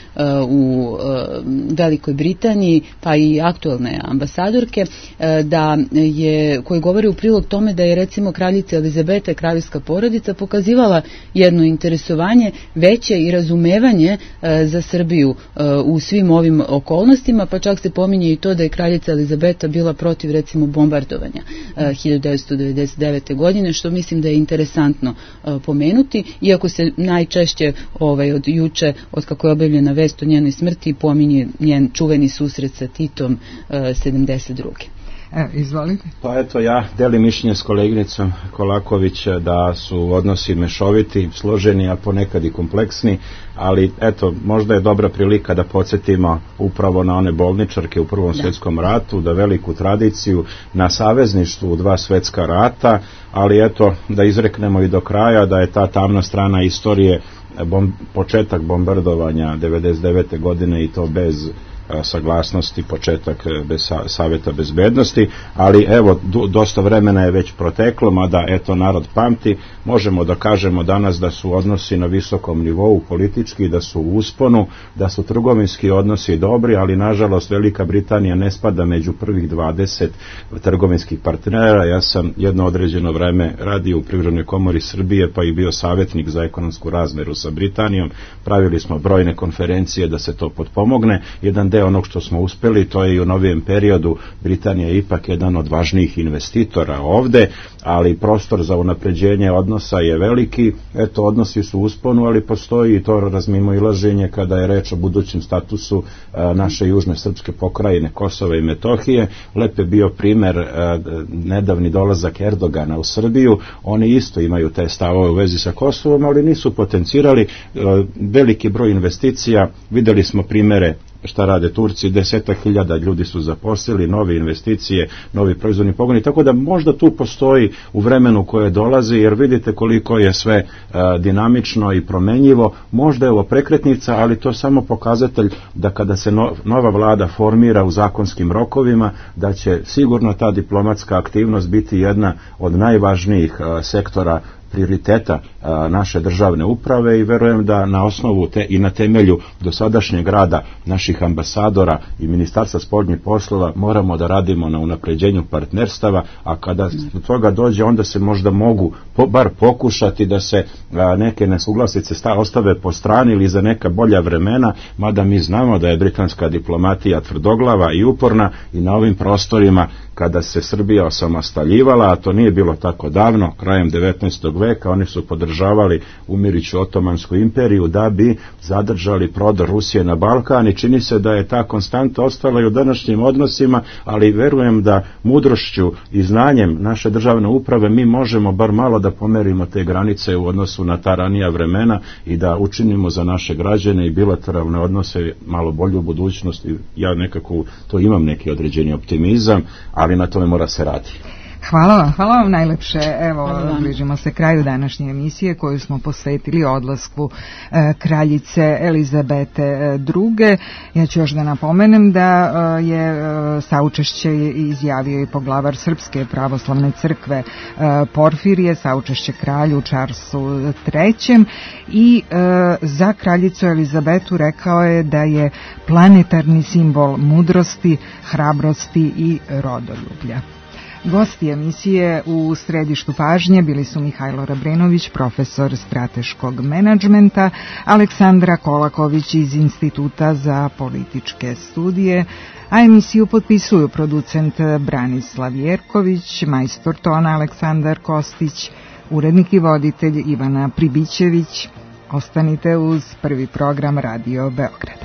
u e, Velikoj Britaniji, pa i aktuelne ambasadorke, e, da je, koji govore u prilog tome da je recimo kraljica Elizabeta, kraljevska porodica, pokazivala jedno interesovanje veće i razumevanje e, za Srbiju e, u svim ovim okolnostima, pa čak se pominje i to da je kraljica Elizabeta bila protiv recimo bombardovanja e, hiljadu devetsto devedeset devete. godine, što mislim da je interesantno e, pomenuti, iako se najčešće ovaj, od juče, od kako je objavljena vest o njenoj smrti, pominje njen čuveni susret sa Titom e, sedamdeset druge. Evo, izvolite. Pa eto, ja delim mišljenje s koleginicom Kolaković da su odnosi mešoviti, složeni, a ponekad i kompleksni, ali eto, možda je dobra prilika da podsjetimo upravo na one bolničarke u Prvom da. svjetskom ratu, da veliku tradiciju, na savezništvu u dva svjetska rata, ali eto, da izreknemo i do kraja da je ta tamna strana istorije bom, početak bombardovanja devedeset devete. godine i to bez saglasnosti, početak bez savjeta bezbednosti, ali evo, dosta vremena je već proteklo, mada eto narod pamti, možemo da kažemo danas da su odnosi na visokom nivou politički, da su u usponu, da su trgovinski odnosi dobri, ali nažalost Velika Britanija ne spada među prvih dvadeset trgovinskih partnera. Ja sam jedno određeno vreme radio u Privrednoj komori Srbije, pa i bio savjetnik za ekonomsku razmeru sa Britanijom, pravili smo brojne konferencije da se to potpomogne. Jedan onog što smo uspeli, to je i u novijem periodu, Britanija je ipak jedan od važnijih investitora ovde, ali prostor za unapređenje odnosa je veliki. Eto, odnosi su u usponu, ali postoji i to razmimoilaženje kada je reč o budućem statusu a, naše južne srpske pokrajine Kosova i Metohije. Lep je bio primer a, nedavni dolazak Erdogana u Srbiju. Oni isto imaju te stavove u vezi sa Kosovom, ali nisu potencirali a, veliki broj investicija. Videli smo primere šta rade Turci, desetak hiljada ljudi su zaposlili, nove investicije, novi proizvodni pogoni, tako da možda tu postoji u vremenu koje dolazi, jer vidite koliko je sve a, dinamično i promenjivo, možda je ovo prekretnica, ali to je samo pokazatelj da kada se no, nova vlada formira u zakonskim rokovima, da će sigurno ta diplomatska aktivnost biti jedna od najvažnijih a, sektora prioriteta a, naše državne uprave i verujem da na osnovu te i na temelju dosadašnjeg rada naših ambasadora i Ministarstva spoljnih poslova moramo da radimo na unapređenju partnerstava, a kada do toga dođe onda se možda mogu po, bar pokušati da se a, neke nesuglasice sta, ostave po strani ili za neka bolja vremena, mada mi znamo da je britanska diplomatija tvrdoglava i uporna i na ovim prostorima kada se Srbija osamostaljivala, a to nije bilo tako davno, krajem devetnaestog veka, oni su podržavali umiruću Otomansku imperiju da bi zadržali prodor Rusije na Balkan i čini se da je ta konstanta ostala i u današnjim odnosima, ali verujem da mudrošću i znanjem naše državne uprave mi možemo bar malo da pomerimo te granice u odnosu na ta ranija vremena i da učinimo za naše građane i bilateralne odnose malo bolju budućnost. Ja nekako to imam neki određeni optimizam, ali na tome mora se raditi. Hvala vam, hvala vam najlepše. Evo, bližimo se kraju današnje emisije koju smo posvetili odlasku e, kraljice Elizabete druge. Ja ću još da napomenem da e, je e, saučešće izjavio i poglavar Srpske pravoslavne crkve e, Porfirije, saučešće kralju Charlesu trećem i e, za kraljicu Elizabetu rekao je da je planetarni simbol mudrosti, hrabrosti i rodoljublja. Gosti emisije u središtu pažnje bili su Mihajlo Rabrenović, profesor strateškog menadžmenta, Aleksandra Kolaković iz Instituta za političke studije, a emisiju potpisuju producent Branislav Jerković, majstor tona Aleksandar Kostić, urednik i voditelj Ivana Pribićević. Ostanite uz prvi program Radio Beograd.